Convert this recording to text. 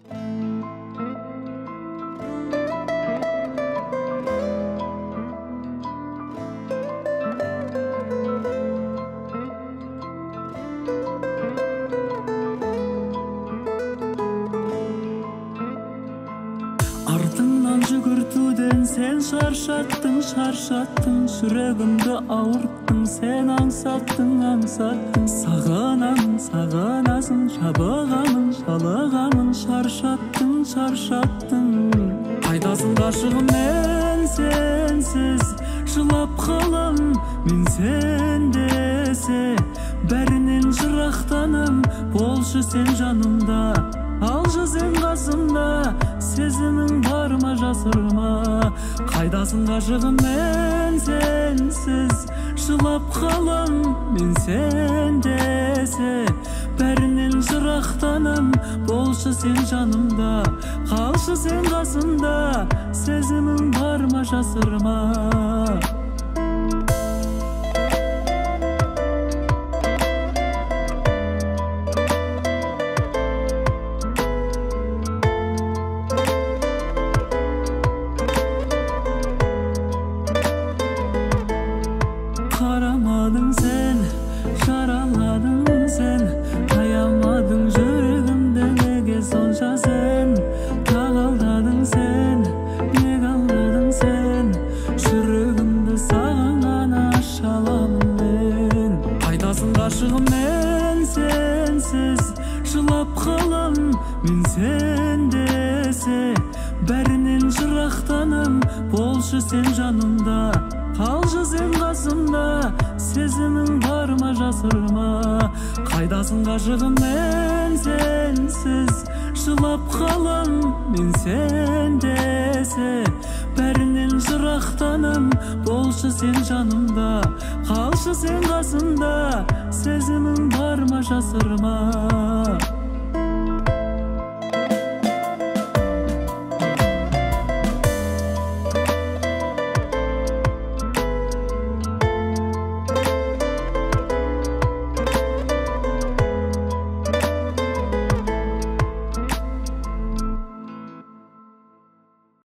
Артыңнан жүгіртуден сен шаршаттың, жүрегімді ауырттың, сен аңсаттың. Сағынасың, жабығамын, жалығамын, шаршаттың. Қайдасың ғашығым, мен сенсіз жылап қалам, мен сендесе бәрінен жырақтанам. Болшы сен жанымда, алшы сен қасымда, сезімің бар ма жасырма. Қайдасың ғашығым, мен сенсіз жылап қалам, мен сендесе бәрінен жырақтанам. Болшы сен жанымда, қалшы сен қасымда, сезімің бар ма жасырма. Қарамадың сен, жараладың сен, аямадың жүрегімді, неге сонша сен? Тағалдадың сен, неге алдадың сен? Жүрегімді саған ғана аша аламын мен. Қайдасың ғашығым, мен сенсіз жылап қалам, мен сендесе бәрінен жырақтанам. Болшы сен жанымда, қалшы сен қасымда, сезімің бар ма жасырма. Қайдасың ғашығым, мен сенсіз жылап қалам, мен сендесе бәрінен жырақтанам. Болшы сен жанымда, қалшы сен қасымда, сезімің бар ма жасырма.